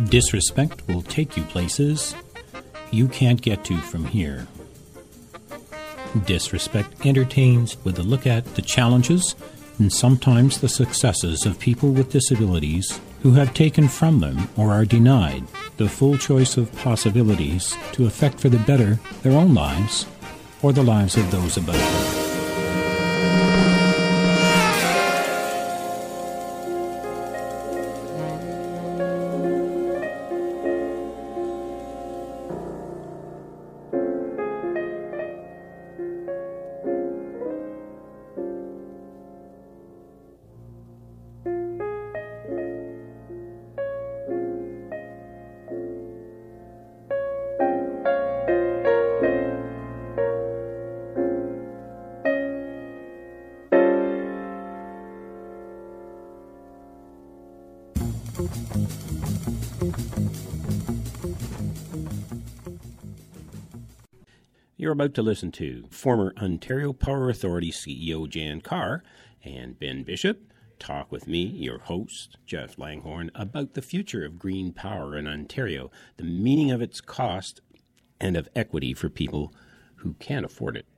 Disrespect will take you places you can't get to from here. Disrespect entertains with a look at the challenges and sometimes the successes of people with disabilities who have taken from them or are denied the full choice of possibilities to affect for the better their own lives or the lives of those about them. You're about to listen to former Ontario Power Authority CEO Jan Carr and Ben Bishop talk with me, your host, Jeff Langhorne, about the future of green power in Ontario, the meaning of its cost, and of equity for people who can't afford it.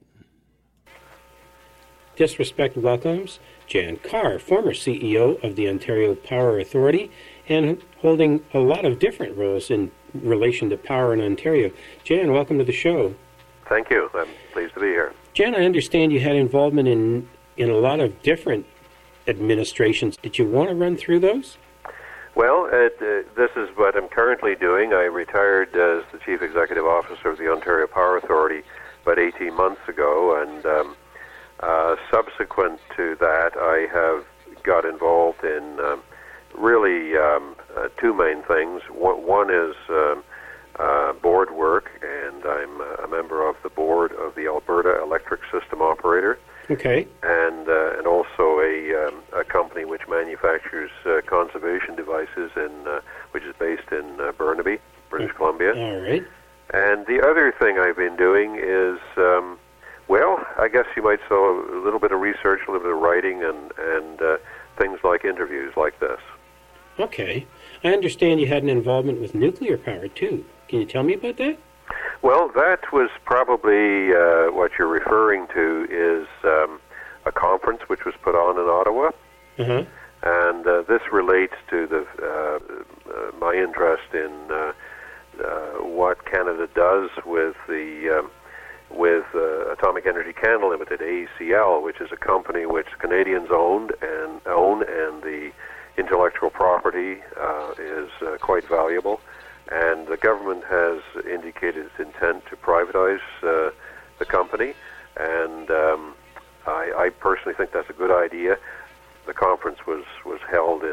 Disrespect welcomes Jan Carr, former CEO of the Ontario Power Authority and holding a lot of different roles in relation to power in Ontario. Jan, welcome to the show. Thank you. I'm pleased to be here. Jan, I understand you had involvement in a lot of different administrations. Did you want to run through those? Well, this is what I'm currently doing. I retired as the Chief Executive Officer of the Ontario Power Authority about 18 months ago, and subsequent to that, I have got involved in really two main things. One is board work, and I'm a member of the board of the Alberta Electric System Operator. Okay. And also a company which manufactures conservation devices, which is based in Burnaby, British Columbia. All right. And the other thing I've been doing is, well, I guess you might say a little bit of research, a little bit of writing, and things like interviews like this. Okay. I understand you had an involvement with nuclear power, too. Can you tell me about that? Well, that was probably what you're referring to is a conference which was put on in Ottawa. Uh-huh. And this relates to my interest in what Canada does with Atomic Energy Canada Limited, AECL, which is a company which Canadians own, and the intellectual property is quite valuable. And the government has indicated its intent to privatize the company, and I personally think that's a good idea. The conference was held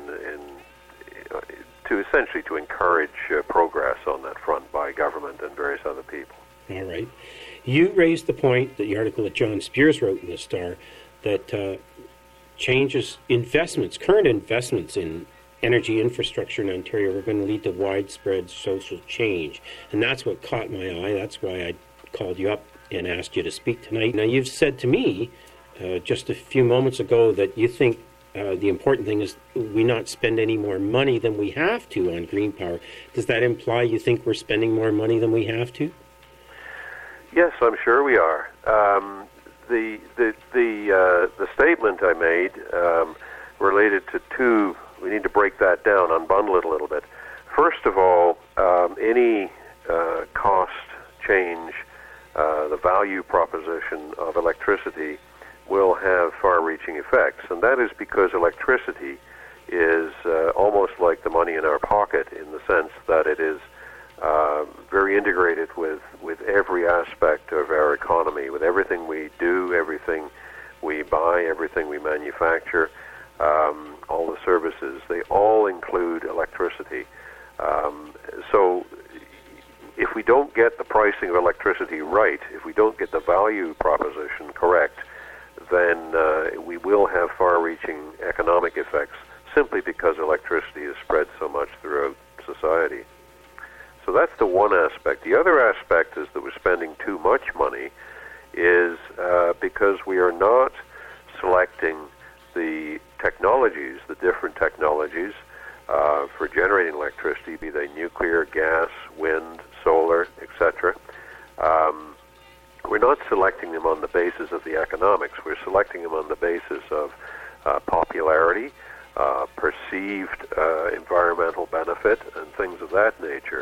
to essentially to encourage progress on that front by government and various other people. All right. You raised the point that the article that John Spears wrote in the Star that changes investments, current investments in energy infrastructure in Ontario are going to lead to widespread social change. And that's what caught my eye. That's why I called you up and asked you to speak tonight. Now, you've said to me just a few moments ago that you think the important thing is we not spend any more money than we have to on green power. Does that imply you think we're spending more money than we have to? Yes, I'm sure we are. The statement I made related to two. We need to break that down, unbundle it a little bit. First of all, any cost change, the value proposition of electricity will have far-reaching effects, and that is because electricity is almost like the money in our pocket in the sense that it is very integrated with every aspect of our economy, with everything we do, everything we buy, everything we manufacture. All the services, they all include electricity. So if we don't get the pricing of electricity right, if we don't get the value proposition correct, then we will have far-reaching economic effects simply because electricity is spread so much throughout society. So that's the one aspect. The other aspect is that we're spending too much money is because we are not selecting the technologies, the different technologies for generating electricity, be they nuclear, gas, wind, solar, etc. We're not selecting them on the basis of the economics. We're selecting them on the basis of popularity, perceived environmental benefit, and things of that nature.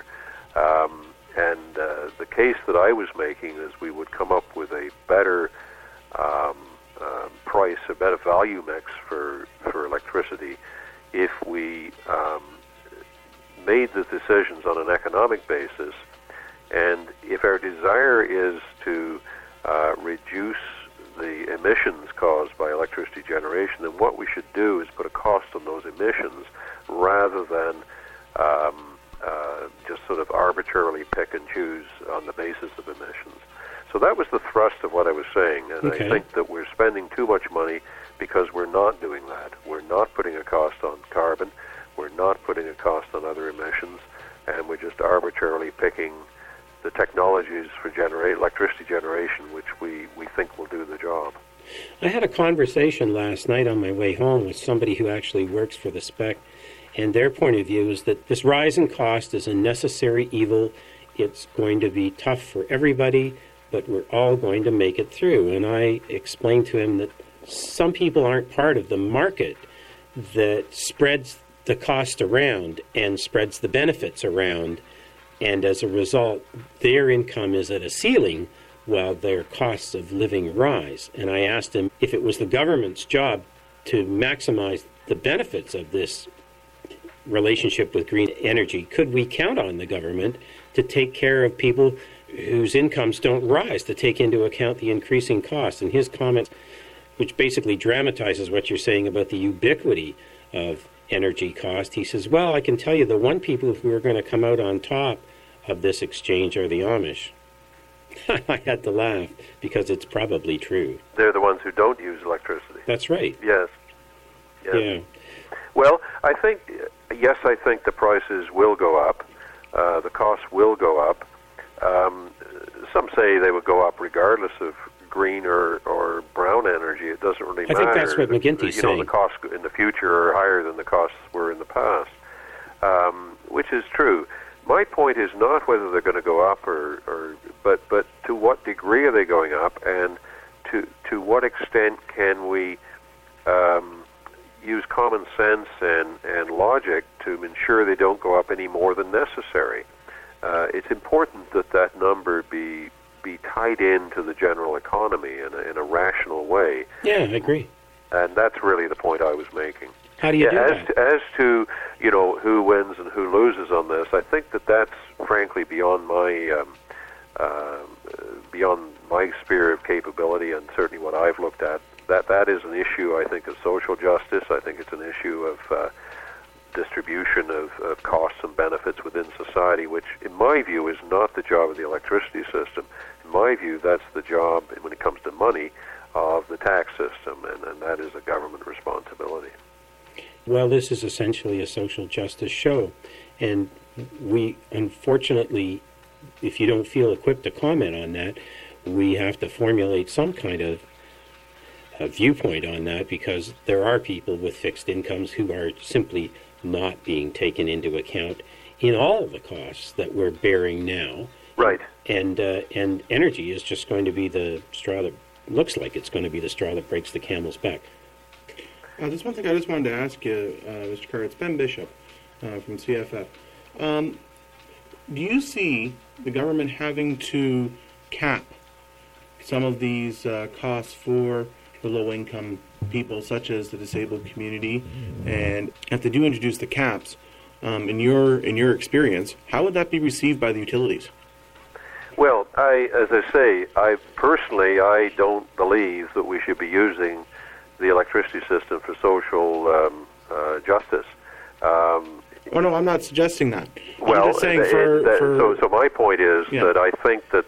The case that I was making is we would come up with a better price, a better value mix for electricity if we made the decisions on an economic basis, and if our desire is to reduce the emissions caused by electricity generation, then what we should do is put a cost on those emissions rather than just sort of arbitrarily pick and choose on the basis of emissions. So that was the thrust of what I was saying, and I think that we're spending too much money because we're not doing that. We're not putting a cost on carbon, we're not putting a cost on other emissions, and we're just arbitrarily picking the technologies for electricity generation which we think will do the job. I had a conversation last night on my way home with somebody who actually works for the SPEC, and their point of view is that this rise in cost is a necessary evil. It's going to be tough for everybody, but we're all going to make it through. And I explained to him that some people aren't part of the market that spreads the cost around and spreads the benefits around, and as a result, their income is at a ceiling while their costs of living rise. And I asked him if it was the government's job to maximize the benefits of this relationship with green energy, could we count on the government to take care of people whose incomes don't rise, to take into account the increasing costs? And his comment, which basically dramatizes what you're saying about the ubiquity of energy cost, he says, well, I can tell you the one people who are going to come out on top of this exchange are the Amish. I had to laugh because it's probably true. They're the ones who don't use electricity. That's right. Yes. Yeah. Well, I think the prices will go up. The costs will go up. Some say they would go up regardless of green or brown energy. It doesn't really matter. I think that's what McGinty's saying. The costs in the future are higher than the costs were in the past, which is true. My point is not whether they're going to go up but to what degree are they going up, and to what extent can we use common sense and logic to ensure they don't go up any more than necessary. It's important that number be tied into the general economy in a rational way. Yeah, I agree. And that's really the point I was making. How do you do that? As to who wins and who loses on this, I think that's frankly beyond my sphere of capability, and certainly what I've looked at. That is an issue, I think, of social justice. I think it's an issue of distribution of costs and benefits within society, which, in my view, is not the job of the electricity system. In my view, that's the job, when it comes to money, of the tax system, and that is a government responsibility. Well, this is essentially a social justice show, and we, unfortunately, if you don't feel equipped to comment on that, we have to formulate some kind of a viewpoint on that, because there are people with fixed incomes who are simply not being taken into account in all of the costs that we're bearing now. Right. And energy is just going to be the straw that looks like it's going to be the straw that breaks the camel's back. There's one thing I just wanted to ask you, Mr. Kerr. It's Ben Bishop from CFF. Do you see the government having to cap some of these costs for the low-income people, such as the disabled community? And if they do introduce the caps, in your experience, how would that be received by the utilities? Well, as I say, I don't believe that we should be using the electricity system for social justice. Oh no, I'm not suggesting that. Well, I'm just saying so my point is that I think that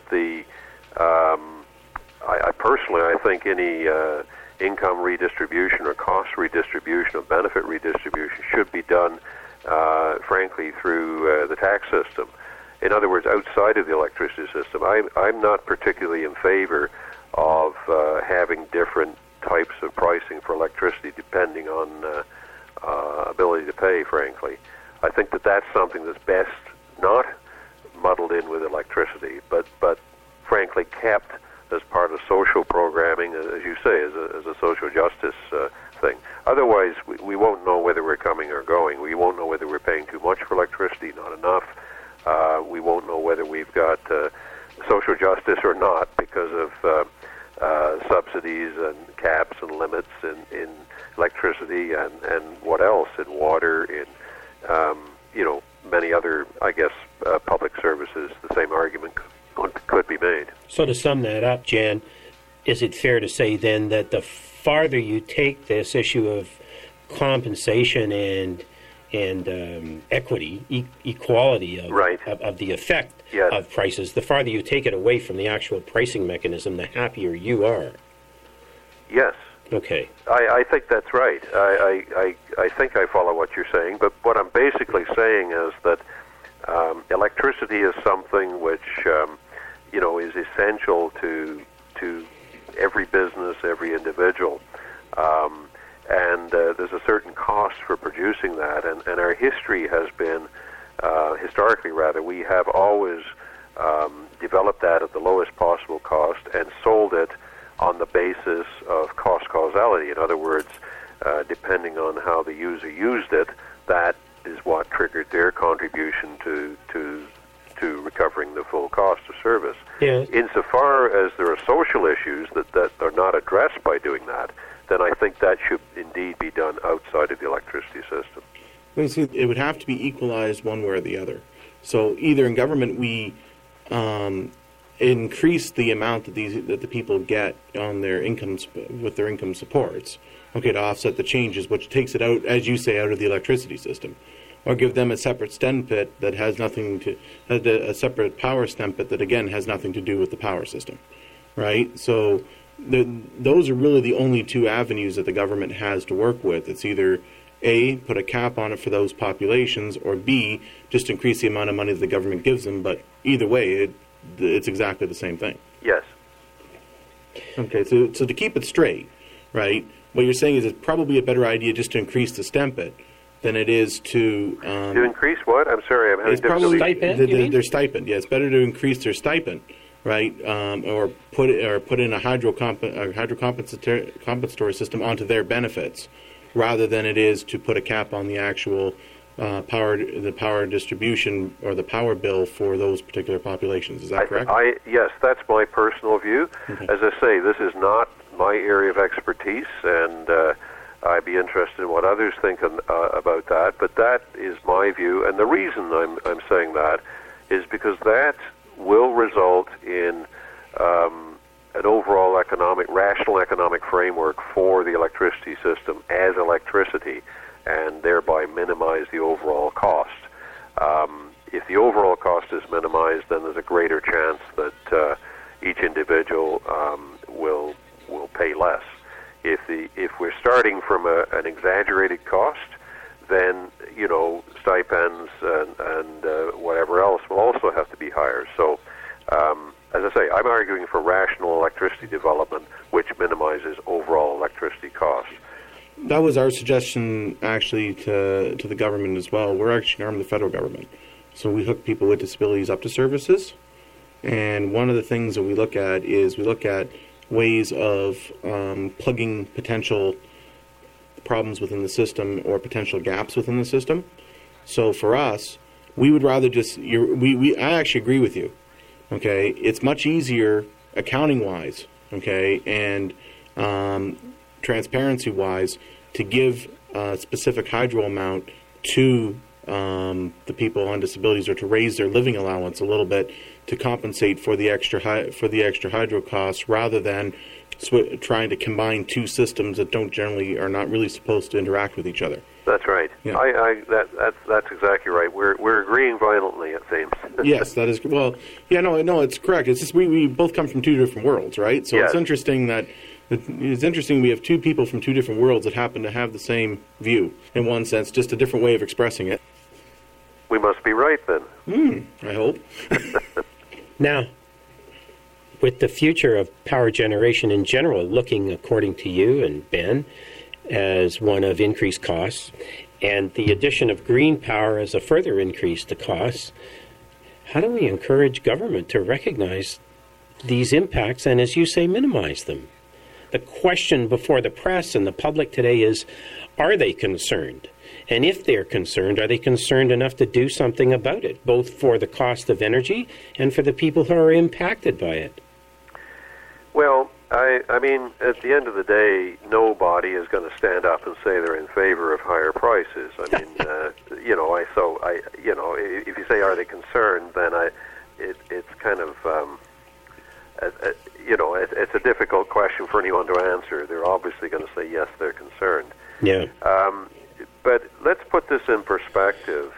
I personally think any income redistribution or cost redistribution or benefit redistribution should be done, frankly, through the tax system. In other words, outside of the electricity system. I'm not particularly in favor of having different types of pricing for electricity depending on ability to pay, frankly. I think that that's something that's best not muddled in with electricity, but frankly kept as part of social programming, as you say, as a social justice thing. Otherwise, we won't know whether we're coming or going. We won't know whether we're paying too much for electricity, not enough. We won't know whether we've got social justice or not because of subsidies and caps and limits in electricity and what else, in water, in many other, I guess, public services. The same argument could be made. So to sum that up, Jan, is it fair to say then that the farther you take this issue of compensation and equity, equality of the effect of prices, the farther you take it away from the actual pricing mechanism, the happier you are? Yes. Okay. I think that's right. I think I follow what you're saying, but what I'm basically saying is that electricity is something which is essential to every business, every individual, and there's a certain cost for producing that, and our history has been, historically rather, we have always developed that at the lowest possible cost and sold it on the basis of cost causality. In other words, depending on how the user used it, that is what triggered their contribution to recovering the full cost of service. Yes. Insofar as there are social issues that are not addressed by doing that, then I think that should indeed be done outside of the electricity system. It would have to be equalized one way or the other. So either in government we increase the amount that the people get on their incomes with their income supports, to offset the changes, which takes it out, as you say, out of the electricity system, or give them a separate STENPIT that has nothing to a separate power STENPIT that again has nothing to do with the power system, right? So those are really the only two avenues that the government has to work with. It's either A, put a cap on it for those populations, or B, just increase the amount of money that the government gives them. But either way, it's exactly the same thing. Yes. Okay, so to keep it straight, right, what you're saying is it's probably a better idea just to increase the STENPIT than it is to increase what? I'm sorry, I'm having difficulty. Their stipend. Yeah, it's better to increase their stipend, right? Or put in a hydrocompensatory system onto their benefits, rather than it is to put a cap on the actual power distribution or the power bill for those particular populations. Is that correct? Yes, that's my personal view. Okay. As I say, this is not my area of expertise, and I'd be interested in what others think about that. But that is my view, and the reason I'm saying that is because that will result in an overall rational economic framework for the electricity system as electricity, and thereby minimize the overall cost. If the overall cost is minimized, then there's a greater chance that each individual will pay less. If we're starting from an exaggerated cost, then stipends and whatever else will also have to be higher. So, as I say, I'm arguing for rational electricity development, which minimizes overall electricity costs. That was our suggestion, actually, to the government as well. We're actually an arm of the federal government. So we hook people with disabilities up to services. And one of the things that we look at is ways of plugging potential problems within the system or potential gaps within the system. So for us, we would rather just... I actually agree with you. Okay? It's much easier accounting-wise, okay, and transparency-wise, to give a specific hydro amount to the people on disabilities, or to raise their living allowance a little bit to compensate for the extra hydro costs, rather than trying to combine two systems that are not really supposed to interact with each other. That's right. Yeah. That's exactly right. We're agreeing violently, it seems. Yes, that is. Well, yeah, no, it's correct. It's just we both come from two different worlds, right? So yes. It's interesting we have two people from two different worlds that happen to have the same view, in one sense, just a different way of expressing it. We must be right, then. I hope. Now, with the future of power generation in general looking, according to you and Ben, as one of increased costs, and the addition of green power as a further increase to costs. How do we encourage government to recognize these impacts and, as you say, minimize them? The question before the press and the public today is, are they concerned? And if they're concerned, are they concerned enough to do something about it, both for the cost of energy and for the people who are impacted by it? Well, I mean, at the end of the day, nobody is going to stand up and say they're in favor of higher prices. I mean, if you say, are they concerned, then it's kind of, it's a difficult question for anyone to answer. They're obviously going to say, yes, they're concerned. Yeah. But let's put this in perspective.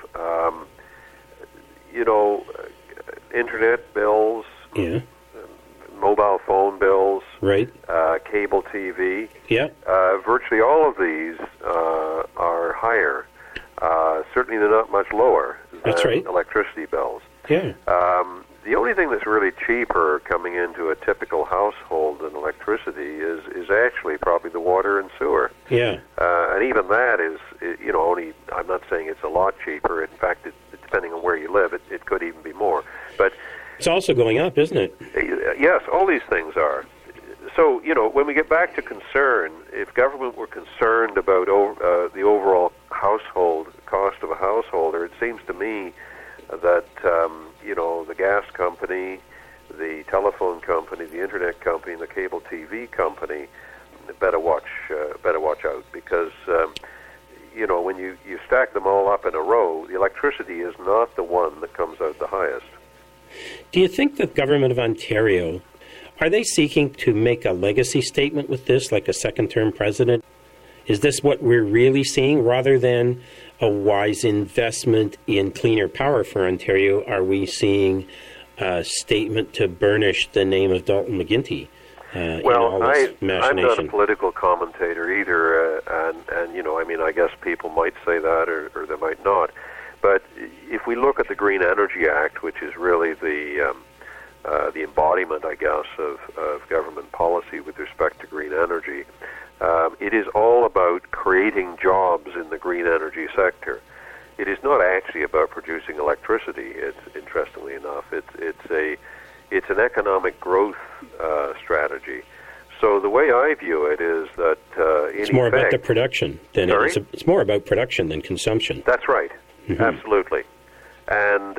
Internet bills, yeah, mobile phone bills, right, cable TV. Yeah. Virtually all of these are higher. Certainly they're not much lower than That's right. electricity bills. Yeah. The only thing that's really cheaper coming into a typical household than electricity is actually probably the water and sewer. Yeah. And even that is, only, I'm not saying it's a lot cheaper. In fact, depending on where you live, it could even be more. But it's also going up, isn't it? Yes, all these things are. So, when we get back to concern, if government were concerned about the overall household cost of a householder, it seems to me that, the gas company, the telephone company, the internet company, and the cable TV company better watch out, because, when you stack them all up in a row, the electricity is not the one that comes out the highest. Do you think the government of Ontario, are they seeking to make a legacy statement with this, like a second-term president? Is this what we're really seeing? Rather than a wise investment in cleaner power for Ontario, are we seeing a statement to burnish the name of Dalton McGuinty in all this machination? I'm not a political commentator either, and I guess people might say that or they might not. But if we look at the Green Energy Act, which is really the embodiment, I guess, of government policy with respect to green energy, it is all about creating jobs in the green energy sector. It is not actually about producing electricity. Interestingly enough, it's an economic growth strategy. So the way I view it is that it's more about the production than it's more about production than consumption. That's right. Mm-hmm. Absolutely. And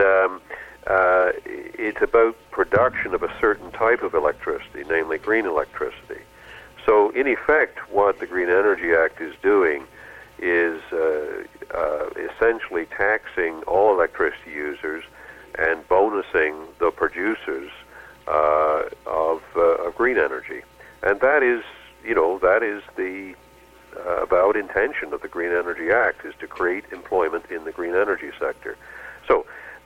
it's about production of a certain type of electricity, namely green electricity. So, in effect, what the Green Energy Act is doing is essentially taxing all electricity users and bonusing the producers of green energy. And that is the avowed intention of the Green Energy Act, is to create employment in the green energy sector. So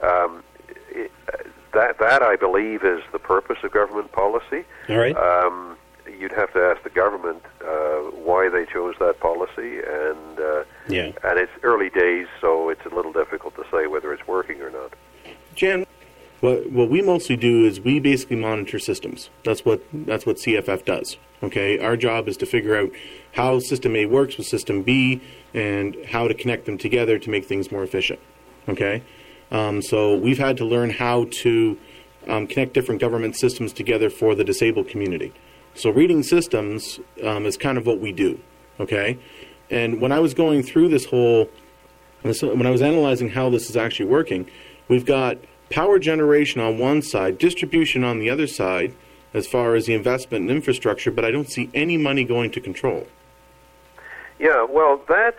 that I believe is the purpose of government policy. All right. You'd have to ask the government why they chose that policy, and it's early days, so it's a little difficult to say whether it's working or not. Jan, what we mostly do is we basically monitor systems. That's what CFF does. Okay, our job is to figure out how System A works with System B and how to connect them together to make things more efficient. Okay, so we've had to learn how to connect different government systems together for the disabled community. So reading systems is kind of what we do. Okay, and when I was going through when I was analyzing how this is actually working, we've got power generation on one side, distribution on the other side, as far as the investment in infrastructure, but I don't see any money going to control. Yeah, well, that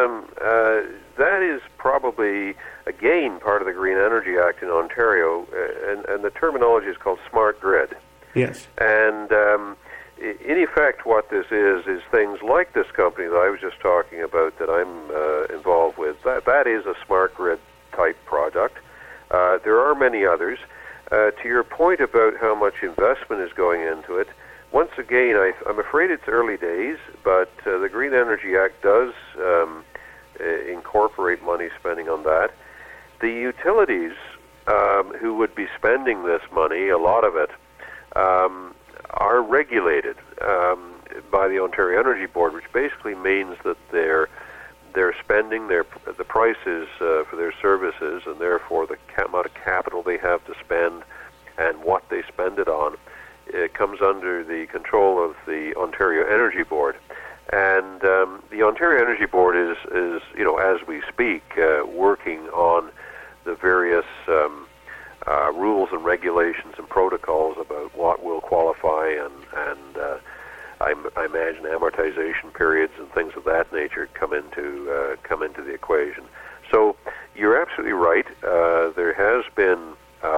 is probably, again, part of the Green Energy Act in Ontario, and the terminology is called smart grid. Yes. And in effect, what this is things like this company that I was just talking about that I'm involved with. That is a smart grid type product. There are many others. To your point about how much investment is going into it, once again, I'm afraid it's early days, but the Green Energy Act does incorporate money spending on that. The utilities who would be spending this money, a lot of it, are regulated. by the Ontario Energy Board, which basically means that they're spending the prices for their services, and therefore the amount of capital they have to spend and what they spend it on. It comes under the control of the Ontario Energy Board. And the Ontario Energy Board is as we speak, working on the various rules and regulations and protocols about what will qualify, and I imagine amortization periods and things of that nature come into the equation. So you're absolutely right. There has been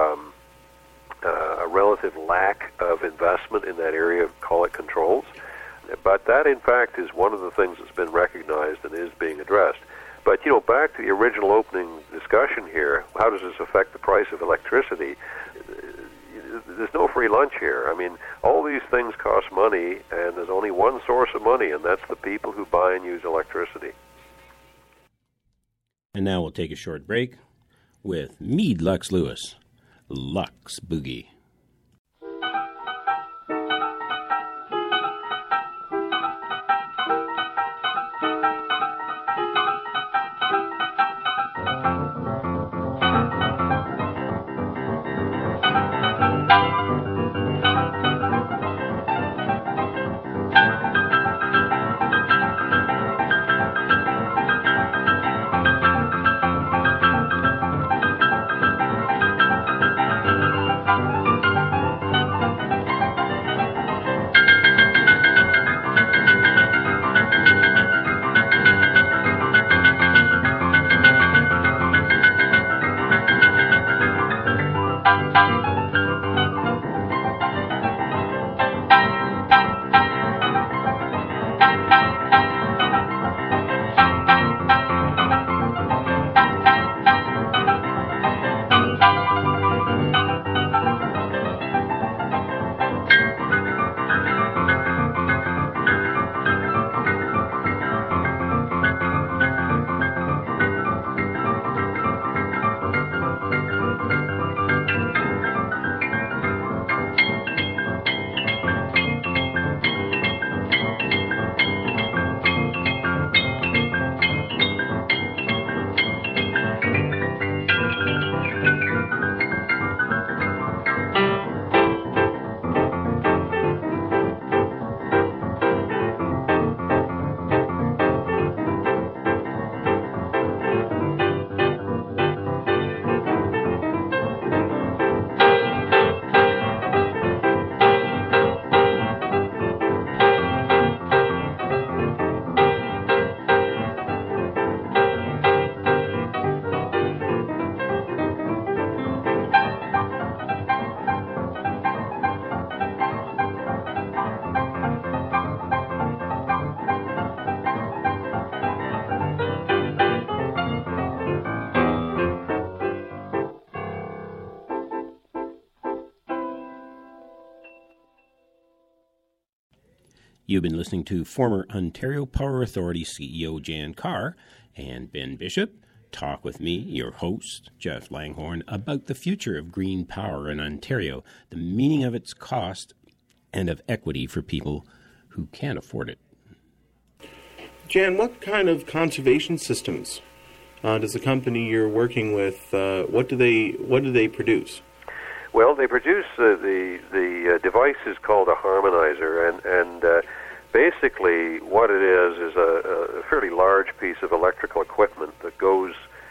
a relative lack of investment in that area of, call it, controls. But that, in fact, is one of the things that's been recognized and is being addressed. But, back to the original opening discussion here, how does this affect the price of electricity? There's no free lunch here. I mean, all these things cost money, and there's only one source of money, and that's the people who buy and use electricity. And now we'll take a short break with Mead Lux Lewis, Lux Boogie. You've been listening to former Ontario Power Authority CEO Jan Carr and Ben Bishop talk with me, your host, Jeff Langhorne, about the future of green power in Ontario, the meaning of its cost, and of equity for people who can't afford it. Jan, what kind of conservation systems does the company you're working with, what do they produce? Well, they produce the device is called a harmonizer, and basically what it is a fairly large piece of electrical equipment that goes.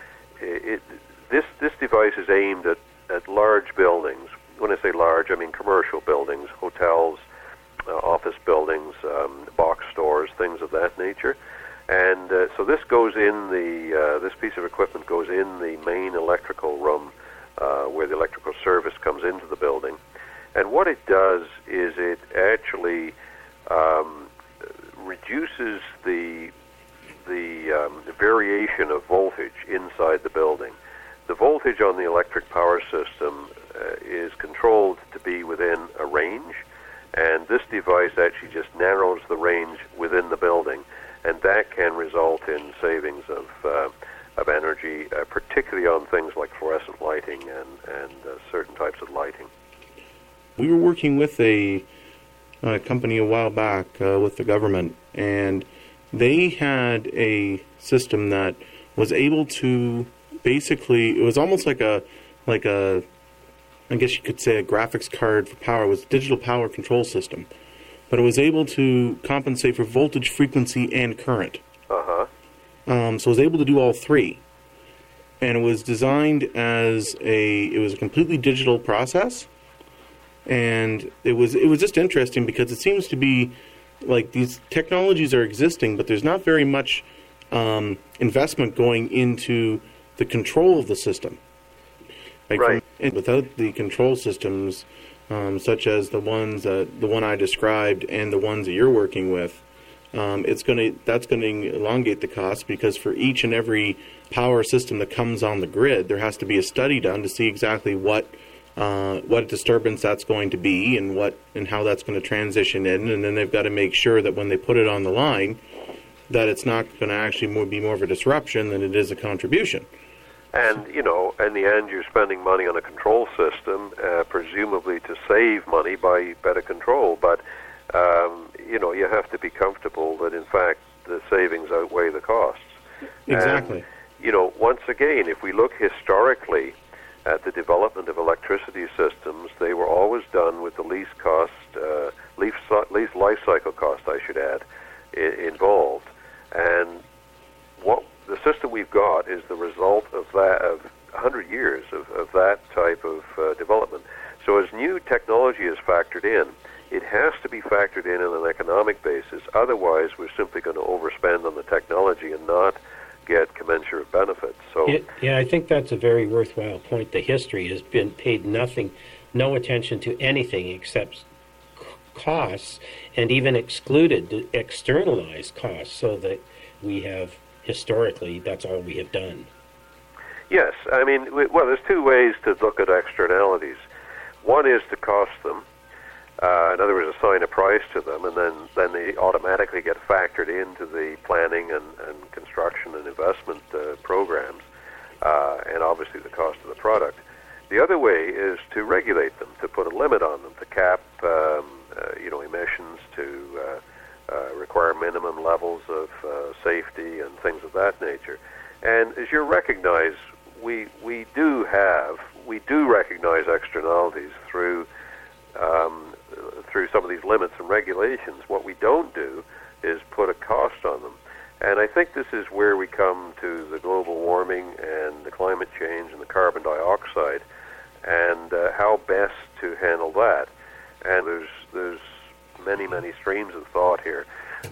This device is aimed at large buildings. When I say large, I mean commercial buildings, hotels, office buildings, box stores, things of that nature. And so this goes in this piece of equipment goes in the main electrical room where the electrical service comes into the building. And what it does is it actually reduces the variation of voltage inside the building. The voltage on the electric power system is controlled to be within a range, and this device actually just narrows the range within the building, and that can result in savings of energy, particularly on things like fluorescent lighting and certain types of lighting. We were working with a company a while back with the government, and they had a system that was able to basically, it was almost like a, I guess you could say a graphics card for power. It was a digital power control system, but it was able to compensate for voltage, frequency, and current. So it was able to do all three. And it was designed as it was a completely digital process. And it was just interesting because it seems to be like these technologies are existing, but there's not very much investment going into the control of the system. Right. And without the control systems, such as the one I described and the ones that you're working with, that's going to elongate the cost, because for each and every power system that comes on the grid, there has to be a study done to see exactly what disturbance that's going to be and how that's going to transition in, and then they've got to make sure that when they put it on the line, that it's not going to actually be more of a disruption than it is a contribution. And, in the end, you're spending money on a control system, presumably to save money by better control. But, you have to be comfortable that, in fact, the savings outweigh the costs. Exactly. And, once again, if we look historically at the development of electricity systems, they were always done with the least life cycle cost, I should add, involved. And what the system we've got is the result of 100 years of that type of development. So as new technology is factored in, it has to be factored in on an economic basis. Otherwise, we're simply going to overspend on the technology and not get commensurate benefits. So, I think that's a very worthwhile point. The history has been paid no attention to anything except costs, and even excluded the externalized costs, so that we have, historically, that's all we have done. Yes, I mean, there's two ways to look at externalities. One is to cost them. In other words, assign a price to them, and then they automatically get factored into the planning and construction and investment programs, and obviously the cost of the product. The other way is to regulate them, to put a limit on them, to cap emissions, to require minimum levels of safety and things of that nature. And as you recognize, we do recognize externalities through some of these limits and regulations. What we don't do is put a cost on them. And I think this is where we come to the global warming and the climate change and the carbon dioxide, and how best to handle that. And there's many streams of thought here.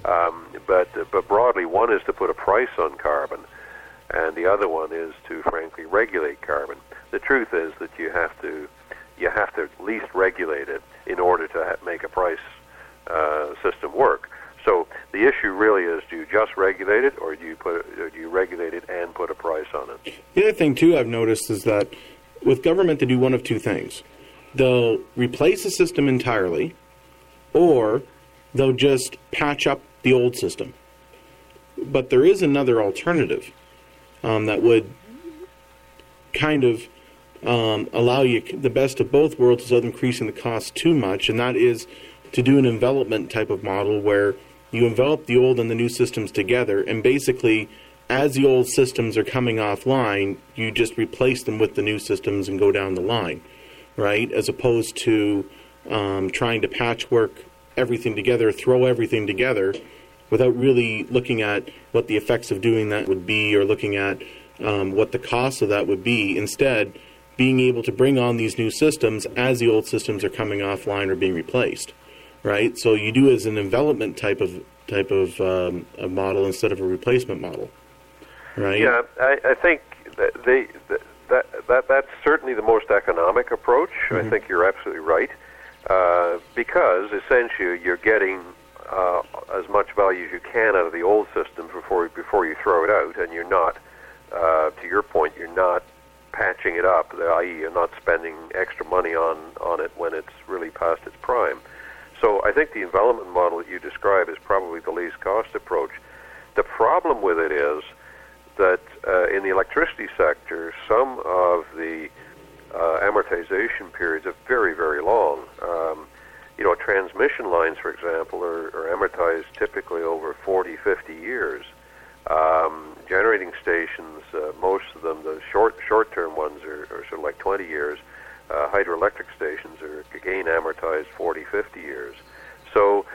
But broadly, one is to put a price on carbon, and the other one is to, frankly, regulate carbon. The truth is that you have to at least regulate it in order to make a price system work. So the issue really is: do you just regulate it, or do you regulate it and put a price on it? The other thing too I've noticed is that with government, they do one of two things: they'll replace the system entirely, or they'll just patch up the old system. But there is another alternative that would kind of allow you the best of both worlds without increasing the cost too much, and that is to do an envelopment type of model where you envelop the old and the new systems together, and basically as the old systems are coming offline, you just replace them with the new systems and go down the line, right? As opposed to trying to patchwork everything together, throw everything together without really looking at what the effects of doing that would be, or looking at what the cost of that would be. Instead, being able to bring on these new systems as the old systems are coming offline or being replaced, right? So you do as an envelopment type of a model instead of a replacement model, right? Yeah, I think that's certainly the most economic approach. Mm-hmm. I think you're absolutely right, because essentially you're getting as much value as you can out of the old system before you throw it out, and you're not, to your point, you're not patching it up, i.e. you're not spending extra money on it when it's really past its prime. So I think the envelopment model that you describe is probably the least cost approach. The problem with it is that in the electricity sector, some of the amortization periods are very, very long. Transmission lines, for example, are amortized typically over 40, 50 years. Generating stations, most of them, the short-term ones are sort of like 20 years. Hydroelectric stations are, again, amortized 40, 50 years. So,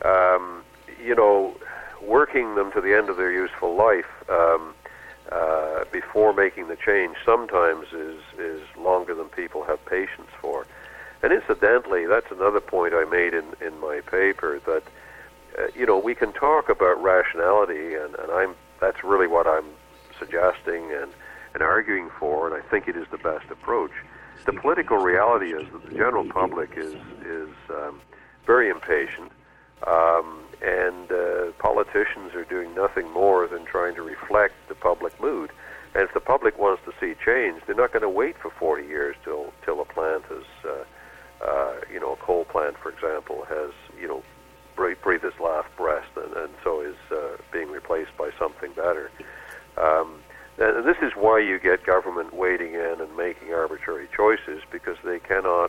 working them to the end of their useful life before making the change sometimes is longer than people have patience for. And incidentally, that's another point I made in my paper, that we can talk about rationality, and that's really what I'm suggesting and arguing for, and I think it is the best approach. The political reality is that the general public is very impatient, and politicians are doing nothing more than trying to reflect the public mood. And if the public wants to see change, they're not going to wait for 40 years till a plant has, a coal plant, for example, has, breathed its last breath, and so is being replaced by something better. And this is why you get government wading in and making arbitrary choices, because they cannot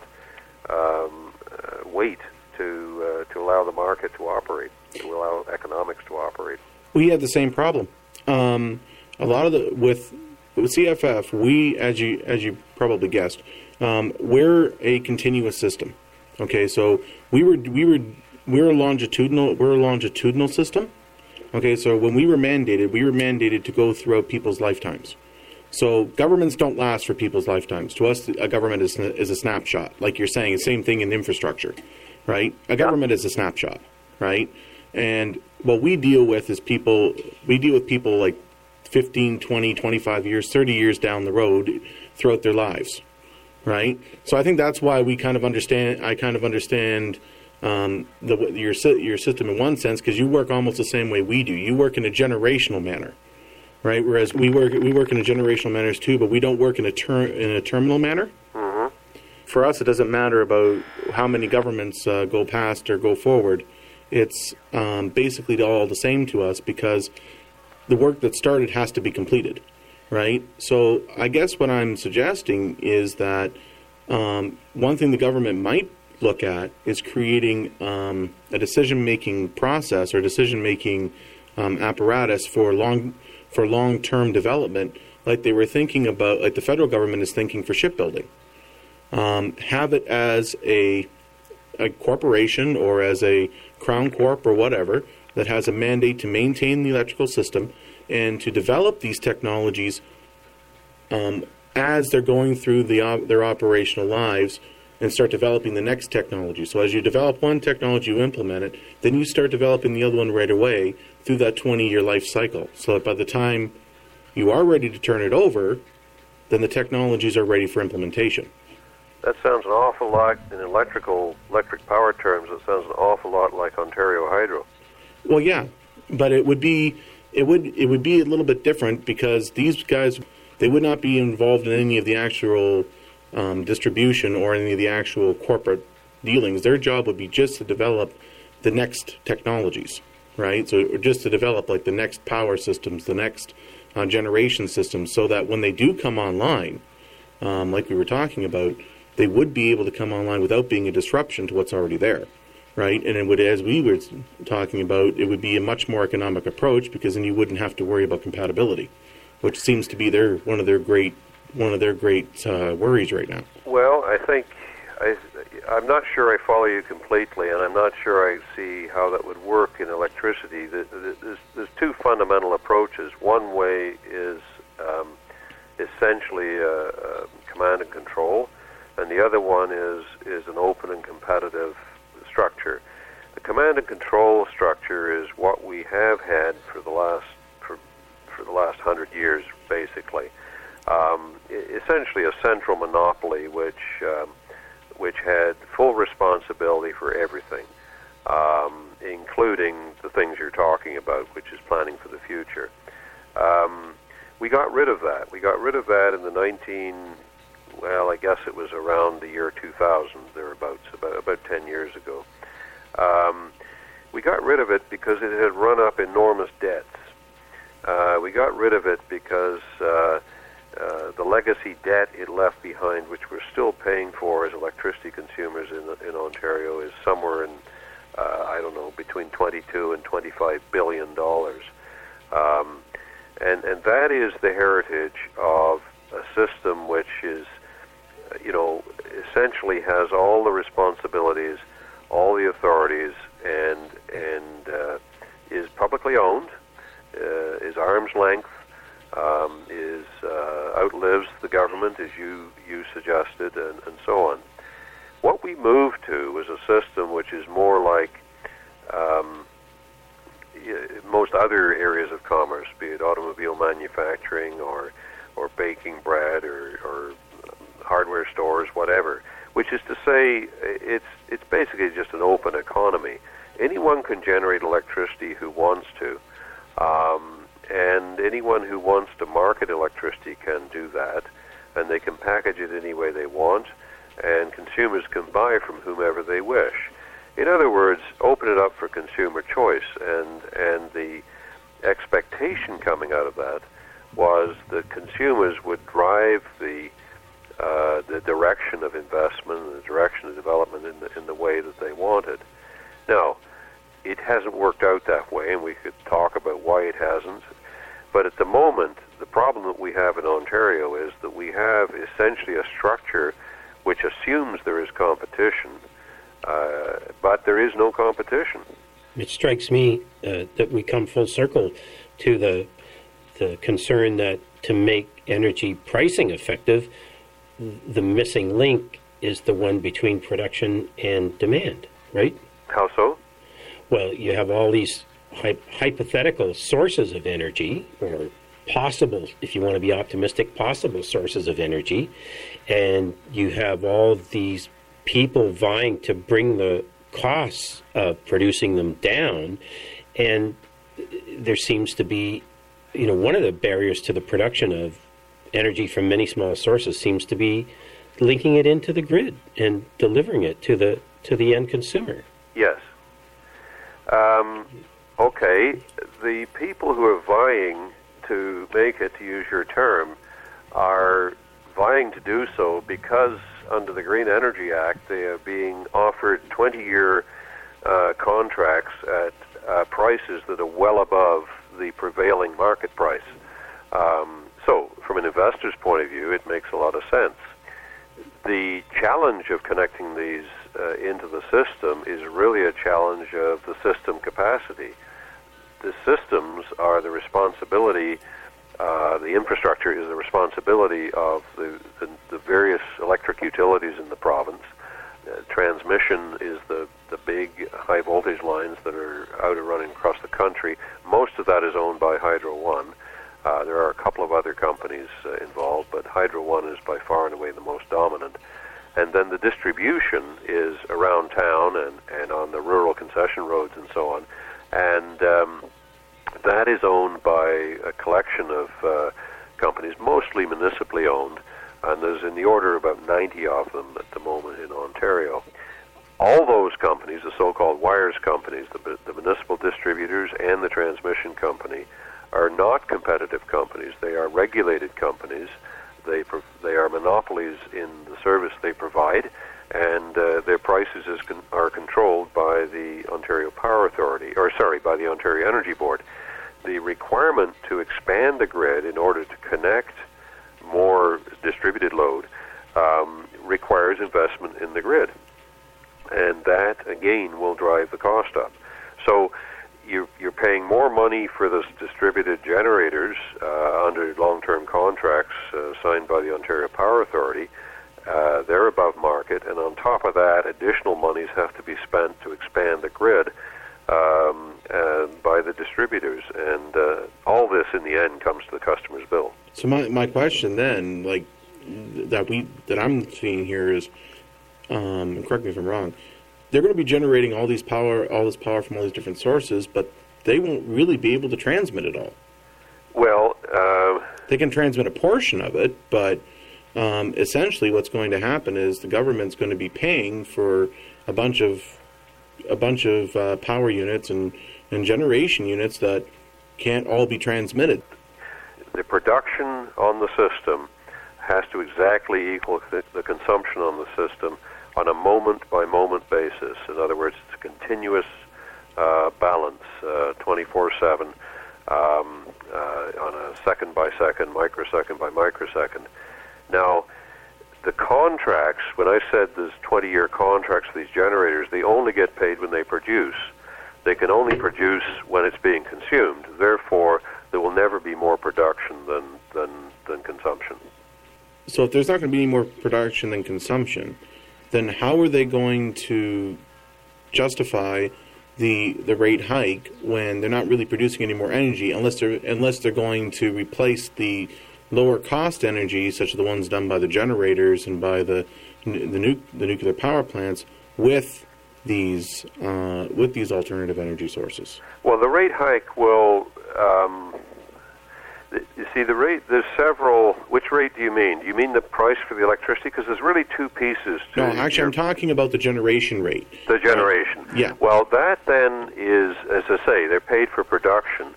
wait to allow the market to operate, to allow economics to operate. We had the same problem. A lot of with CFF, we, as you probably guessed, we're a continuous system. Okay, so we're a longitudinal system. Okay, so when we were mandated to go throughout people's lifetimes. So governments don't last for people's lifetimes. To us, a government is a snapshot. Like you're saying, the same thing in infrastructure, right? A government is a snapshot, right? And what we deal with is people like 15, 20, 25 years, 30 years down the road throughout their lives, right? So I think that's why I kind of understand your system in one sense, because you work almost the same way we do. You work in a generational manner, right? Whereas we work in a generational manner too, but we don't work in a terminal manner. Mm-hmm. For us, it doesn't matter about how many governments go past or go forward. It's basically all the same to us, because the work that started has to be completed, right? So I guess what I'm suggesting is that one thing the government might look at is creating a decision-making process or decision-making apparatus for long-term development, like they were thinking about, like the federal government is thinking for shipbuilding. Have it as a corporation or as a crown corp or whatever that has a mandate to maintain the electrical system and to develop these technologies as they're going through their operational lives, and start developing the next technology. So as you develop one technology, you implement it, then you start developing the other one right away through that 20-year life cycle. So that by the time you are ready to turn it over, then the technologies are ready for implementation. That sounds an awful lot, in electric power terms, it sounds an awful lot like Ontario Hydro. Well, yeah, but it would be a little bit different, because these guys, they would not be involved in any of the actual distribution or any of the actual corporate dealings. Their job would be just to develop the next technologies, right? So just to develop like the next power systems, the next generation systems, so that when they do come online, like we were talking about, they would be able to come online without being a disruption to what's already there, right? And it would, as we were talking about, it would be a much more economic approach, because then you wouldn't have to worry about compatibility, which seems to be one of their great worries right now. Well, I think I'm not sure I follow you completely, and I'm not sure I see how that would work in electricity. There's two fundamental approaches. One way is essentially command and control, and the other one is an open and competitive structure. The command and control structure is what we have had for the last 100 years, basically. Essentially a central monopoly which had full responsibility for everything, including the things you're talking about, which is planning for the future. We got rid of that. We got rid of that in I guess it was around the year 2000, thereabouts, about 10 years ago. We got rid of it because it had run up enormous debts. We got rid of it because the legacy debt it left behind, which we're still paying for as electricity consumers in Ontario, is somewhere in, I don't know, between $22 and $25 billion. And that is the heritage of a system which is, essentially has all the responsibilities, all the authorities, and is publicly owned, is arm's length, outlives the government, as you suggested, and so on. What we moved to is a system which is more like most other areas of commerce, be it automobile manufacturing or baking bread or hardware stores, whatever, which is to say it's basically just an open economy. Anyone can generate electricity who wants to, and anyone who wants to market electricity can do that, and they can package it any way they want, and consumers can buy from whomever they wish. In other words, open it up for consumer choice, and the expectation coming out of that was that consumers would drive the direction of investment and the direction of development in the way that they wanted. Now, it hasn't worked out that way, and we could talk about why it hasn't. But at the moment, the problem that we have in Ontario is that we have essentially a structure which assumes there is competition, but there is no competition. It strikes me that we come full circle to the concern that to make energy pricing effective, the missing link is the one between production and demand, right? How so? Well, you have all these hypothetical sources of energy, or possible, if you want to be optimistic, possible sources of energy, and you have all these people vying to bring the costs of producing them down, and there seems to be, one of the barriers to the production of energy from many small sources seems to be linking it into the grid and delivering it to the end consumer. Yes. Okay. The people who are vying to make it, to use your term, are vying to do so because under the Green Energy Act they are being offered 20-year contracts at prices that are well above the prevailing market price. So from an investor's point of view, it makes a lot of sense. The challenge of connecting these into the system is really a challenge of the system capacity. The systems are the responsibility, the infrastructure is the responsibility of the various electric utilities in the province. Transmission is the big high voltage lines that are out and running across the country. Most of that is owned by Hydro One. There are a couple of other companies involved, but Hydro One is by far and away the most dominant. And then the distribution is around town and on the rural concession roads and so on. And that is owned by a collection of companies, mostly municipally owned, and there's in the order of about 90 of them at the moment in Ontario. All those companies, the so-called wires companies, the municipal distributors and the transmission company, are not competitive companies. They are regulated companies. They are monopolies in the service they provide, and their prices are controlled by the Ontario Power Authority, by the Ontario Energy Board. The requirement to expand the grid in order to connect more distributed load requires investment in the grid, and that again will drive the cost up. So you're paying more money for the distributed generators under long-term contracts signed by the Ontario Power Authority. They're above market, and on top of that, additional monies have to be spent to expand the grid by the distributors, and all this in the end comes to the customer's bill. So my question then, that I'm seeing here is, and correct me if I'm wrong, they're going to be generating all this power from all these different sources, but they won't really be able to transmit it all. Well, they can transmit a portion of it, but essentially what's going to happen is the government's going to be paying for a bunch of power units and generation units that can't all be transmitted. the production on the system has to exactly equal the consumption on the system on a moment-by-moment basis. In other words, it's a continuous balance, 24/7, on a second-by-second, microsecond-by-microsecond. Now, the contracts, when I said there's 20-year contracts for these generators, they only get paid when they produce. They can only produce when it's being consumed. Therefore, there will never be more production than consumption. So if there's not going to be any more production than consumption, then how are they going to justify the rate hike when they're not really producing any more energy, unless they're going to replace the lower cost energy, such as the ones done by the generators and by the nuclear power plants, with these alternative energy sources? Well, the rate hike will. You see, the rate. There's several. Which rate do you mean? Do you mean the price for the electricity? Because there's really two pieces to. No, actually, I'm talking about the generation rate. The generation. Yeah. Well, that then is, as I say, they're paid for production,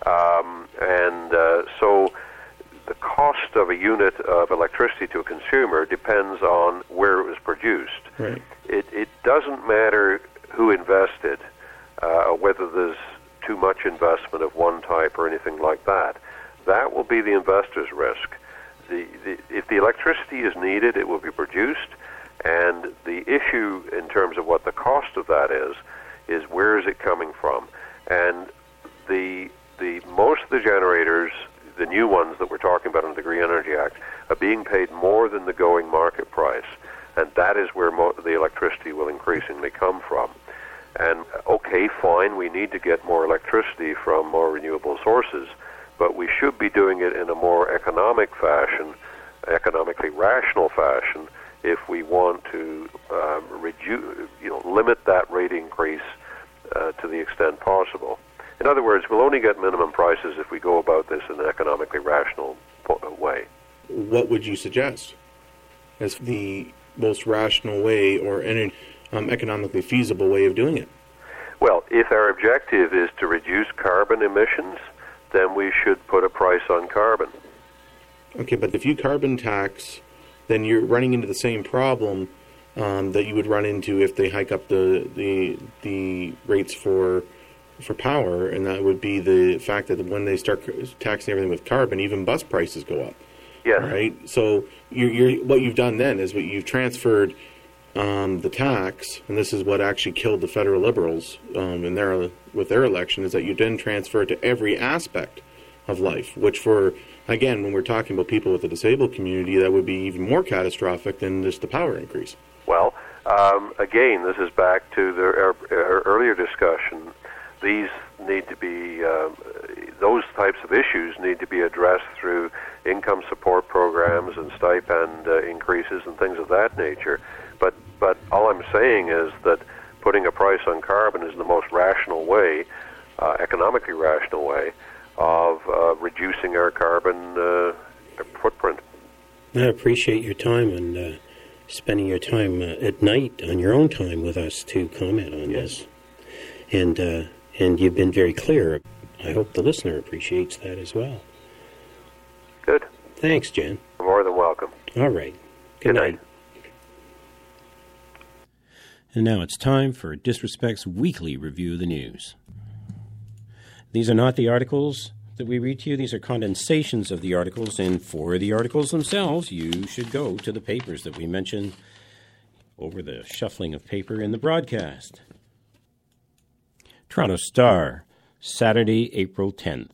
and so the cost of a unit of electricity to a consumer depends on where it was produced. Right. It doesn't matter who invested, whether there's too much investment of one type or anything like that. That will be the investor's risk. If the electricity is needed, it will be produced, and the issue in terms of what the cost of that is where is it coming from? And the most of the generators, the new ones that we're talking about under the Green Energy Act, are being paid more than the going market price, and that is where the electricity will increasingly come from. And okay, fine, we need to get more electricity from more renewable sources, but we should be doing it in a more economic fashion, economically rational fashion, if we want to limit that rate increase to the extent possible. In other words, we'll only get minimum prices if we go about this in an economically rational way. What would you suggest as the most rational way or economically feasible way of doing it? Well, if our objective is to reduce carbon emissions, then we should put a price on carbon. Okay, but if you carbon tax, then you're running into the same problem that you would run into if they hike up the rates for power, and that would be the fact that when they start taxing everything with carbon, even bus prices go up. Yes. Right? So what you've done then is you've transferred the tax, and this is what actually killed the federal Liberals with their election, is that you then transfer it to every aspect of life, which again, when we're talking about people with the disabled community, that would be even more catastrophic than just the power increase. Well, again, this is back to our earlier discussion. These need to be, those types of issues need to be addressed through income support programs and stipend increases and things of that nature. But all I'm saying is that putting a price on carbon is the most rational way, economically rational way, of reducing our carbon footprint. I appreciate your time and spending your time at night on your own time with us to comment on this. And you've been very clear. I hope the listener appreciates that as well. Good. Thanks, Jen. You're more than welcome. All right. Good night. And now it's time for Disrespect's weekly review of the news. These are not the articles that we read to you. These are condensations of the articles, and for the articles themselves, you should go to the papers that we mentioned over the shuffling of paper in the broadcast. Toronto Star, Saturday, April 10th.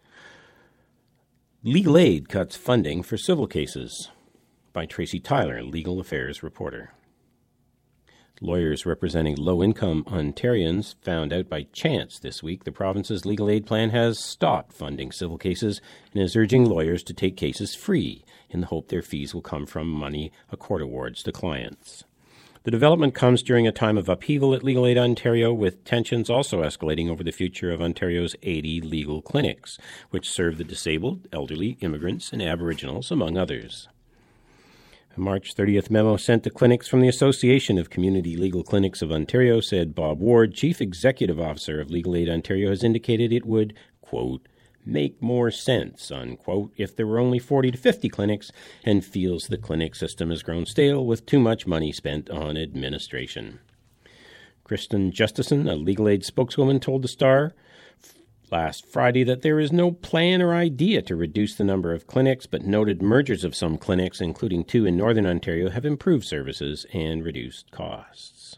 Legal Aid cuts funding for civil cases, by Tracy Tyler, legal affairs reporter. Lawyers representing low-income Ontarians found out by chance this week the province's legal aid plan has stopped funding civil cases and is urging lawyers to take cases free in the hope their fees will come from money a court awards to clients. The development comes during a time of upheaval at Legal Aid Ontario, with tensions also escalating over the future of Ontario's 80 legal clinics, which serve the disabled, elderly, immigrants, and Aboriginals, among others. A March 30th memo sent to clinics from the Association of Community Legal Clinics of Ontario said Bob Ward, Chief Executive Officer of Legal Aid Ontario, has indicated it would, quote, make more sense, unquote, if there were only 40 to 50 clinics, and feels the clinic system has grown stale with too much money spent on administration. Kristen Justison, a legal aid spokeswoman, told the Star last Friday that there is no plan or idea to reduce the number of clinics, but noted mergers of some clinics, including 2 in Northern Ontario, have improved services and reduced costs.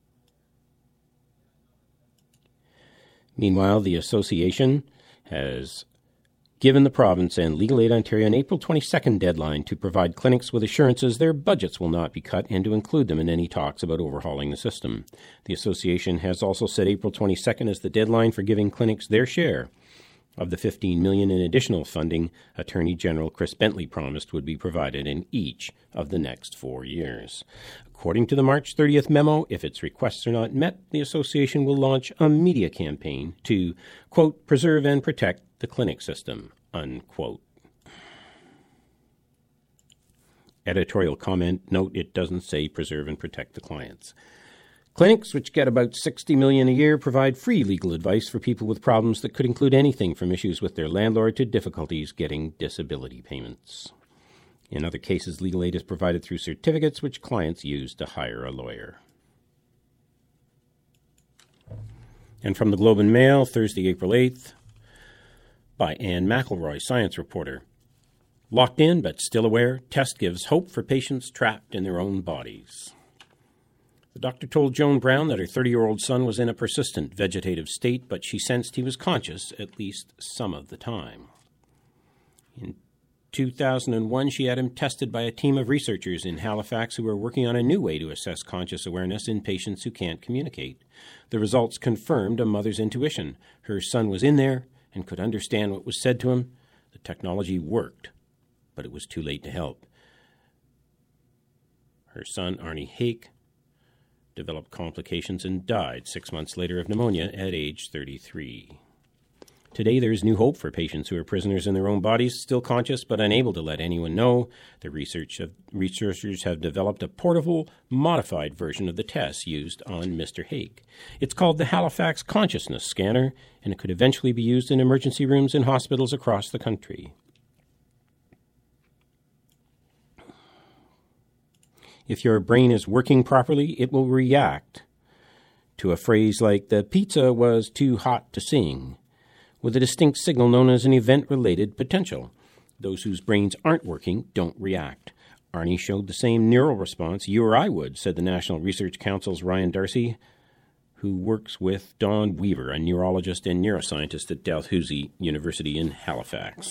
Meanwhile, the association has given the province and Legal Aid Ontario an April 22nd deadline to provide clinics with assurances their budgets will not be cut and to include them in any talks about overhauling the system. The association has also set April 22nd as the deadline for giving clinics their share of the $15 million in additional funding Attorney General Chris Bentley promised would be provided in each of the next 4 years. According to the March 30th memo, if its requests are not met, the association will launch a media campaign to, quote, preserve and protect the clinic system, unquote. Editorial comment, note it doesn't say preserve and protect the clients. Clinics, which get about $60 million a year, provide free legal advice for people with problems that could include anything from issues with their landlord to difficulties getting disability payments. In other cases, legal aid is provided through certificates which clients use to hire a lawyer. And from the Globe and Mail, Thursday, April 8th, by Anne McElroy, science reporter. Locked in but still aware, test gives hope for patients trapped in their own bodies. The doctor told Joan Brown that her 30-year-old son was in a persistent vegetative state, but she sensed he was conscious at least some of the time. In 2001, she had him tested by a team of researchers in Halifax who were working on a new way to assess conscious awareness in patients who can't communicate. The results confirmed a mother's intuition. Her son was in there and could understand what was said to him. The technology worked, but it was too late to help. Her son, Arnie Hake, developed complications and died 6 months later of pneumonia at age 33. Today, there is new hope for patients who are prisoners in their own bodies, still conscious but unable to let anyone know. The researchers have developed a portable, modified version of the test used on Mr. Hake. It's called the Halifax Consciousness Scanner, and it could eventually be used in emergency rooms in hospitals across the country. If your brain is working properly, it will react to a phrase like, the pizza was too hot to sing, with a distinct signal known as an event-related potential. Those whose brains aren't working don't react. Arnie showed the same neural response you or I would, said the National Research Council's Ryan Darcy, who works with Don Weaver, a neurologist and neuroscientist at Dalhousie University in Halifax.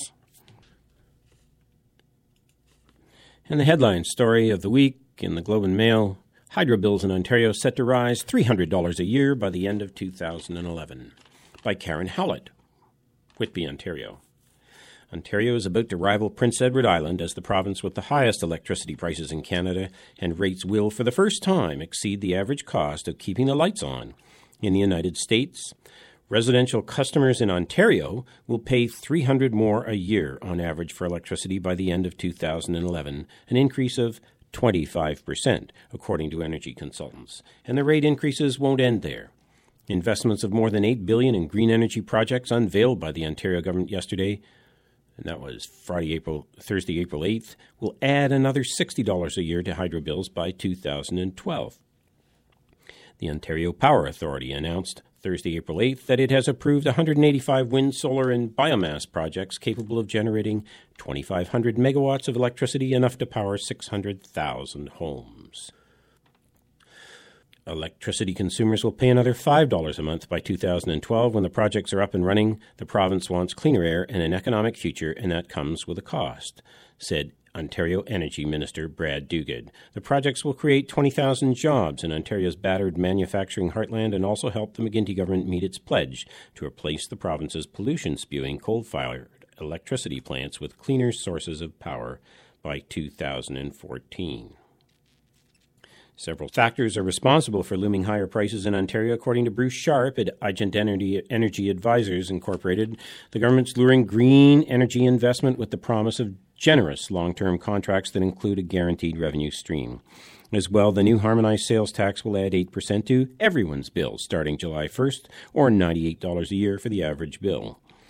And the headline story of the week in the Globe and Mail, hydro bills in Ontario set to rise $300 a year by the end of 2011, by Karen Howlett, Whitby, Ontario. Ontario is about to rival Prince Edward Island as the province with the highest electricity prices in Canada, and rates will, for the first time, exceed the average cost of keeping the lights on. In the United States, residential customers in Ontario will pay $300 more a year on average for electricity by the end of 2011, an increase of 25%, according to energy consultants. And the rate increases won't end there. Investments of more than $8 billion in green energy projects unveiled by the Ontario government yesterday, and that was Thursday, April 8th, will add another $60 a year to hydro bills by 2012. The Ontario Power Authority announced Thursday, April 8th, that it has approved 185 wind, solar, and biomass projects capable of generating 2,500 megawatts of electricity, enough to power 600,000 homes. Electricity consumers will pay another $5 a month by 2012 when the projects are up and running. The province wants cleaner air and an economic future, and that comes with a cost, said Ontario Energy Minister Brad Dougad. The projects will create 20,000 jobs in Ontario's battered manufacturing heartland and also help the McGuinty government meet its pledge to replace the province's pollution-spewing coal-fired electricity plants with cleaner sources of power by 2014. Several factors are responsible for looming higher prices in Ontario, according to Bruce Sharp at Igent Energy Advisors Incorporated. The government's luring green energy investment with the promise of generous long-term contracts that include a guaranteed revenue stream. As well, the new harmonized sales tax will add 8% to everyone's bill starting July 1st, or $98 a year for the average bill.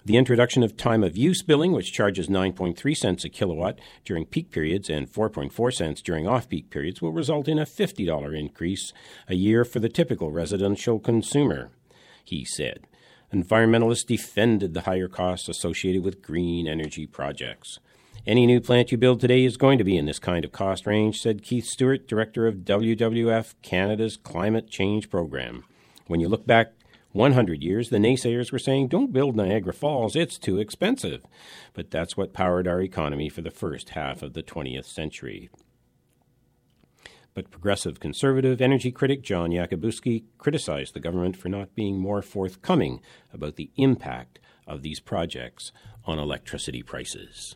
The introduction of time-of-use billing, which charges 9.3 cents a kilowatt during peak periods and 4.4 cents during off-peak periods, will result in a $50 increase a year for the typical residential consumer, he said. Environmentalists defended the higher costs associated with green energy projects. Any new plant you build today is going to be in this kind of cost range, said Keith Stewart, director of WWF Canada's Climate Change Program. When you look back 100 years, the naysayers were saying, don't build Niagara Falls, it's too expensive. But that's what powered our economy for the first half of the 20th century. But progressive conservative energy critic John Yakubuski criticized the government for not being more forthcoming about the impact of these projects on electricity prices.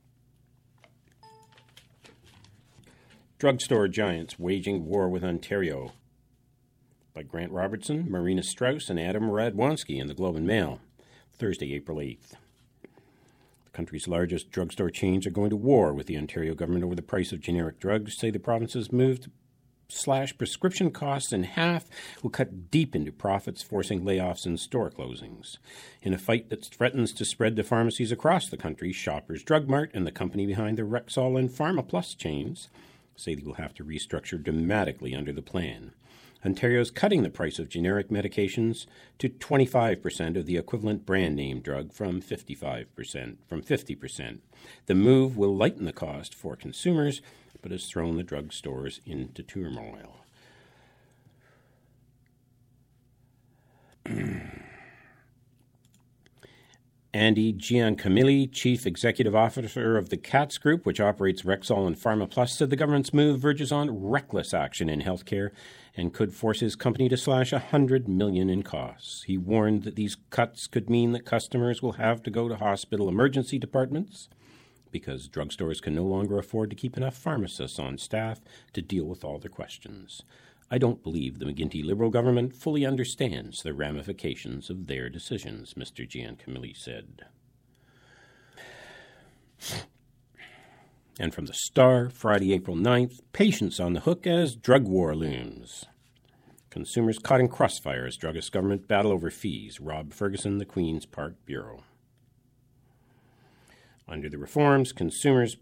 Drugstore giants waging war with Ontario, by Grant Robertson, Marina Strauss, and Adam Radwanski in the Globe and Mail, Thursday, April 8th. The country's largest drugstore chains are going to war with the Ontario government over the price of generic drugs, say the province's move to slash prescription costs in half will cut deep into profits, forcing layoffs and store closings. In a fight that threatens to spread to pharmacies across the country, Shoppers Drug Mart and the company behind the Rexall and PharmaPlus chains say they will have to restructure dramatically under the plan. Ontario's cutting the price of generic medications to 25% of the equivalent brand name drug from 50%. The move will lighten the cost for consumers, but has thrown the drug stores into turmoil. Andy Giancamilli, Chief Executive Officer of the CATS Group, which operates Rexall and PharmaPlus, said the government's move verges on reckless action in healthcare and could force his company to slash $100 million in costs. He warned that these cuts could mean that customers will have to go to hospital emergency departments because drugstores can no longer afford to keep enough pharmacists on staff to deal with all their questions. I don't believe the McGuinty Liberal government fully understands the ramifications of their decisions, Mr. Giancamilli said. And from the Star, Friday, April 9th, patients on the hook as drug war looms. Consumers caught in crossfire as druggist government battle over fees. Rob Ferguson, the Queen's Park Bureau. Under the reforms, consumers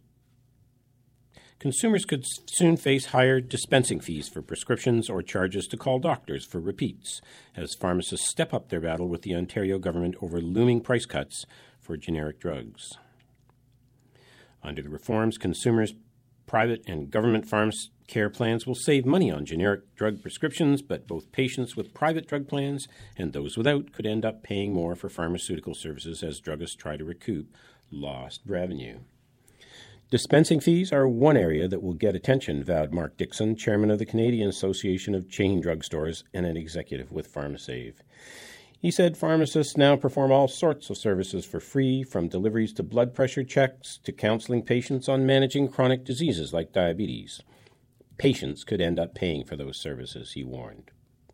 could soon face higher dispensing fees for prescriptions or charges to call doctors for repeats, as pharmacists step up their battle with the Ontario government over looming price cuts for generic drugs. Under the reforms, consumers' private and government pharmacy care plans will save money on generic drug prescriptions, but both patients with private drug plans and those without could end up paying more for pharmaceutical services as druggists try to recoup lost revenue. Dispensing fees are one area that will get attention, vowed Mark Dixon, chairman of the Canadian Association of Chain Drugstores and an executive with PharmaSave. He said pharmacists now perform all sorts of services for free, from deliveries to blood pressure checks to counseling patients on managing chronic diseases like diabetes. Patients could end up paying for those services, he warned.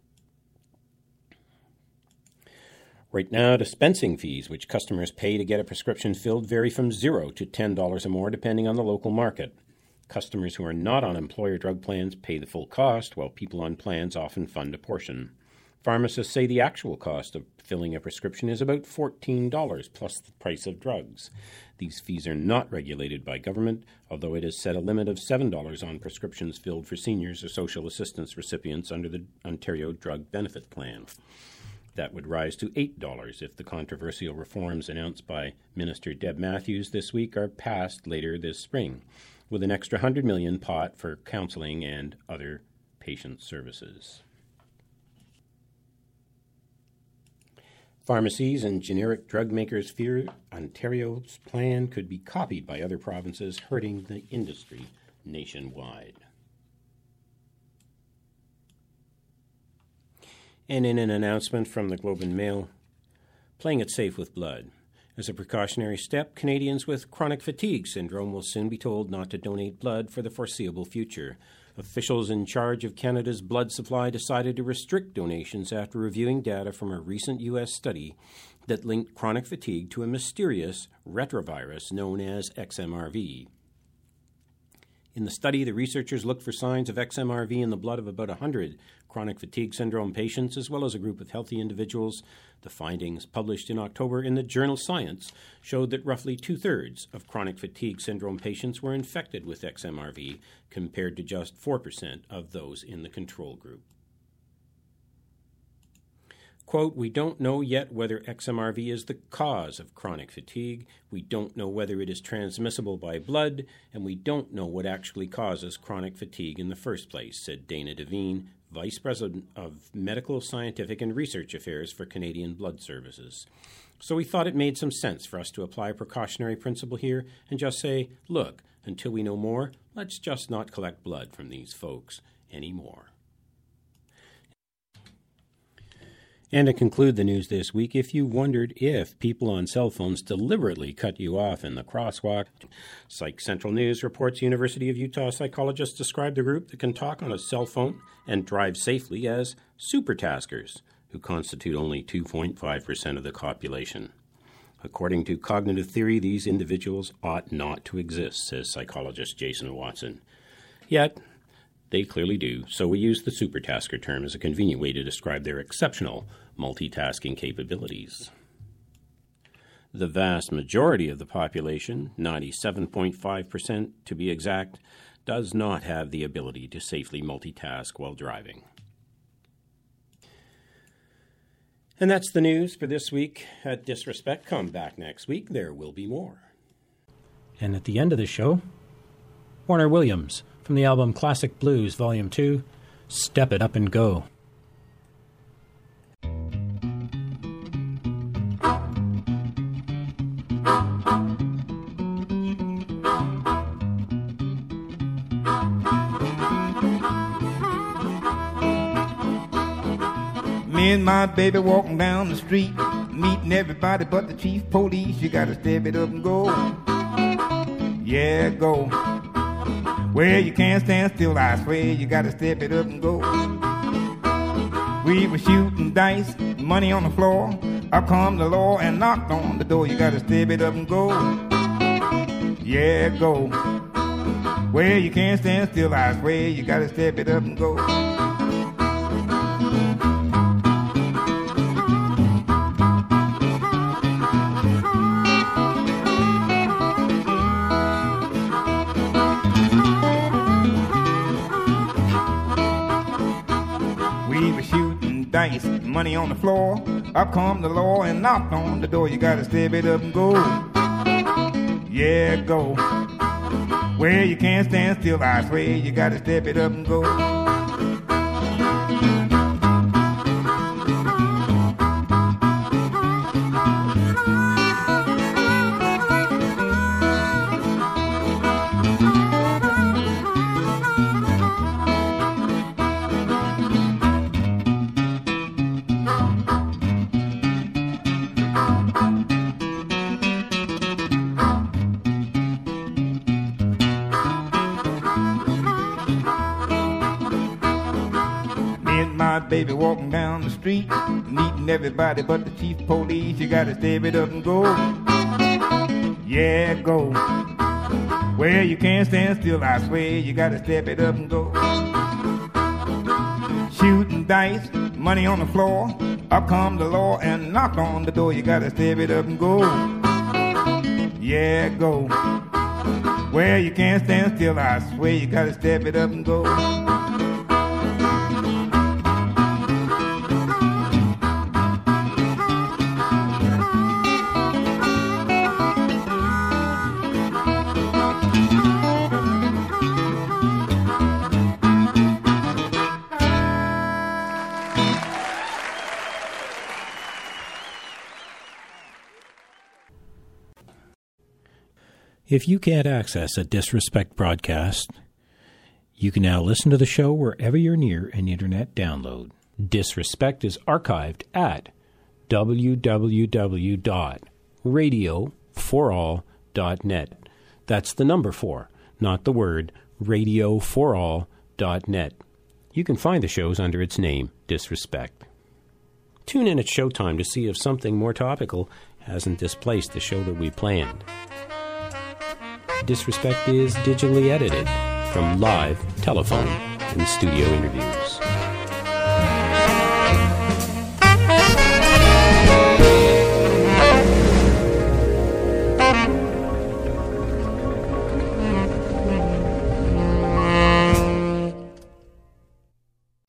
Right now, dispensing fees, which customers pay to get a prescription filled, vary from $0 to $10 or more, depending on the local market. Customers who are not on employer drug plans pay the full cost, while people on plans often fund a portion. Pharmacists say the actual cost of filling a prescription is about $14 plus the price of drugs. These fees are not regulated by government, although it has set a limit of $7 on prescriptions filled for seniors or social assistance recipients under the Ontario Drug Benefit Plan. That would rise to $8 if the controversial reforms announced by Minister Deb Matthews this week are passed later this spring, with an extra $100 million pot for counseling and other patient services. Pharmacies and generic drug makers fear Ontario's plan could be copied by other provinces, hurting the industry nationwide. And in an announcement from the Globe and Mail, playing it safe with blood. As a precautionary step, Canadians with chronic fatigue syndrome will soon be told not to donate blood for the foreseeable future. Officials in charge of Canada's blood supply decided to restrict donations after reviewing data from a recent U.S. study that linked chronic fatigue to a mysterious retrovirus known as XMRV. In the study, the researchers looked for signs of XMRV in the blood of about 100 chronic fatigue syndrome patients, as well as a group of healthy individuals. The findings, published in October in the journal Science, showed that roughly 2/3 of chronic fatigue syndrome patients were infected with XMRV, compared to just 4% of those in the control group. Quote, "We don't know yet whether XMRV is the cause of chronic fatigue. We don't know whether it is transmissible by blood, and we don't know what actually causes chronic fatigue in the first place," said Dana Devine, Vice President of Medical, Scientific, and Research Affairs for Canadian Blood Services. So we thought it made some sense for us to apply a precautionary principle here and just say, look, until we know more, let's just not collect blood from these folks anymore. And to conclude the news this week, if you wondered if people on cell phones deliberately cut you off in the crosswalk, Psych Central News reports University of Utah psychologists describe the group that can talk on a cell phone and drive safely as supertaskers, who constitute only 2.5% of the population. According to cognitive theory, these individuals ought not to exist, says psychologist Jason Watson. Yet, they clearly do, so we use the supertasker term as a convenient way to describe their exceptional multitasking capabilities. The vast majority of the population, 97.5% to be exact, does not have the ability to safely multitask while driving. And that's the news for this week at Disrespect. Come back next week. There will be more. And at the end of the show, Warner Williams from the album Classic Blues Volume 2, Step It Up and Go. Me and my baby walking down the street, meeting everybody but the chief police. You gotta step it up and go. Yeah, go. Well, you can't stand still, I swear. You gotta step it up and go. We were shooting dice, money on the floor. Up come the law and knocked on the door. You gotta step it up and go. Yeah, go. Well, you can't stand still, I swear. You gotta step it up and go. Dice, money on the floor. Up come the law and knocked on the door. You gotta step it up and go. Yeah, go. Well, you can't stand still, I swear. You gotta step it up and go. Baby walking down the street, meeting everybody but the chief police. You gotta step it up and go. Yeah, go. Well, you can't stand still, I swear. You gotta step it up and go. Shooting dice, money on the floor. Up come the law and knocked on the door. You gotta step it up and go. Yeah, go. Well, you can't stand still, I swear. You gotta step it up and go. If you can't access a Disrespect broadcast, you can now listen to the show wherever you're near an internet download. Disrespect is archived at www.radioforall.net. That's the number 4, not the word, radioforall.net. You can find the shows under its name, Disrespect. Tune in at showtime to see if something more topical hasn't displaced the show that we planned. Disrespect is digitally edited, from live telephone and studio interviews.